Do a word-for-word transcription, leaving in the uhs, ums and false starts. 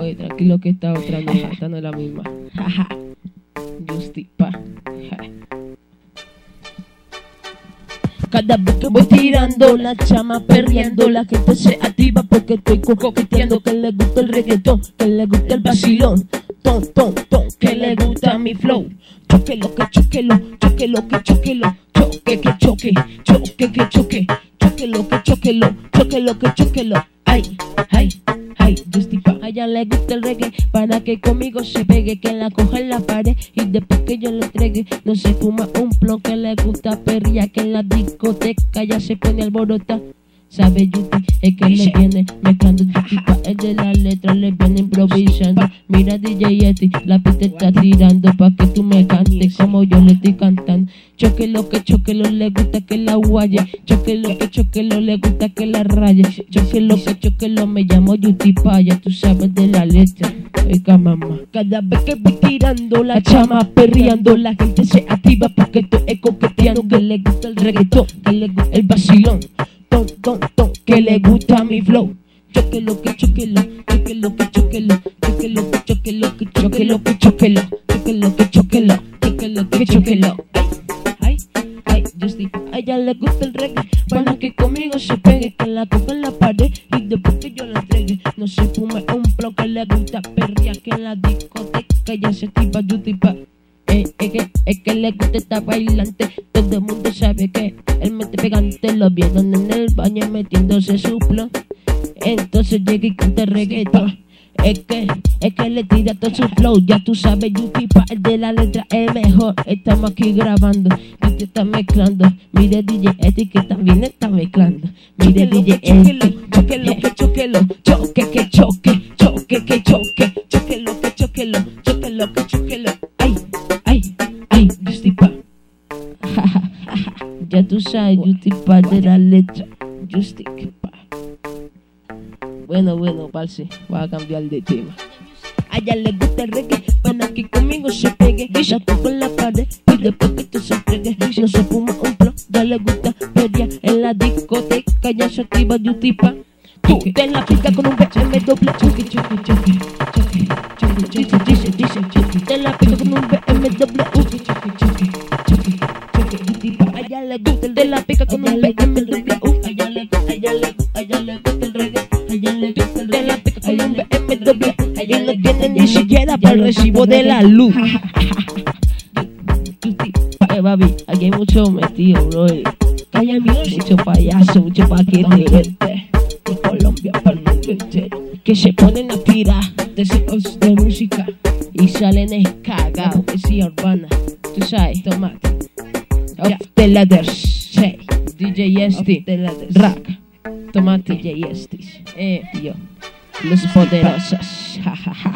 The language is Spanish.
Oye, tranquilo que esta otra no, esta no es la misma. Jaja. Justipa. Cada vez que voy tirando la chama perreando, la gente se activa porque estoy coqueteando. Que le gusta el reggaetón, que le gusta el vacilón, ton, ton, ton, que le gusta mi flow. Choquelo, que choquelo, choquelo, que choquelo, choque, que choque, choque, que choque, choquelo, que choquelo, choquelo, que choquelo. Ay, ay, ay, Justipa. A ella le gusta el reggae para que conmigo se pegue, que la coja en la pared y después que yo le entregue no se fuma un plon. Que le gusta perría, que en la discoteca ya se pone alborota. Sabe Yuti, es que le viene mezclando Justipa, el de la letra le viene improvisando. Mira D J Yeti, la pista está tirando pa' que tú me cantes como yo le estoy cantando. Choquelo, que choquelo, le gusta que la guaye. Choquelo, que choquelo, le gusta que la raye. Choquelo, que choquelo, me llamo Justipa, ya tú sabes de la letra. Oiga mamá, cada vez que voy tirando la chama perreando, la gente se activa porque estoy coqueteando. Que le gusta el reggaetón, que le gusta el vacilón, ton, ton, ton, que le gusta mi flow. Choquelo, que choquelo, choquelo, que choquelo, choquelo, que choquelo, que choquelo, que choquelo, choquelo, que choquelo, choquelo, que choquelo. Ay, ay, Justipa. A ella le gusta el reggae para que conmigo se pegue, que la coja en la pared y después que yo la entregue no se fume un plon. Que le gusta perrear, que en la discoteca ya se activa Justipa. Eh, eh, que, es que le gusta estar bailante. Todo el mundo sabe que él mete pegante. Lo vieron en el baño metiéndose su plon. Entonces llega y canta reggaetón. Es que, es que le tira todo su flow. Ya tú sabes, Justipa, el de la letra es mejor. Estamos aquí grabando y te está mezclando. Mire D J Eti que también está mezclando. Mire D J Eti. Choquelo, que choquelo, choque, que choque, choque, que choque, choquelo, que choquelo, choquelo, que choquelo. Ay, ay, ay, Justipa. Ya tú sabes, Justipa de la letra. Justipa. Bueno, bueno, parce, voy a cambiar de tema. A ella le gusta el reggae para que conmigo se pegue. Ella toca en la pared y después que tú se entregue no se fuma un plon. Ya le gusta perrear en la discoteca, ya se activa Justipa. Tú te la pica con un B M doble. Choque, choque, choque, choque, choque, dice, dice, dice, choque. Te la pica con un B M doble. Choque, choque, choque, choque, choque, Justipa. A ella le gusta el de la pica con un B M doble. A ella le gusta, a ella le gusta, a ella le gusta el reggae. A ella le gusta el de la pica con un B M doble. A ella no tiene ni siquiera para el recibo de la luz. Eh, baby, aquí hay mucho metido, bro. Calla, mucho payaso, mucho paquete. De Colombia para el mundo entero, que se ponen a tirar de secos de música y salen escagados. Poesía urbana, tú sabes, tomate. Off the ladders, hey, D J Yesti, Rack, tomate D J Yesti, eh, yo, los poderosos, jajaja.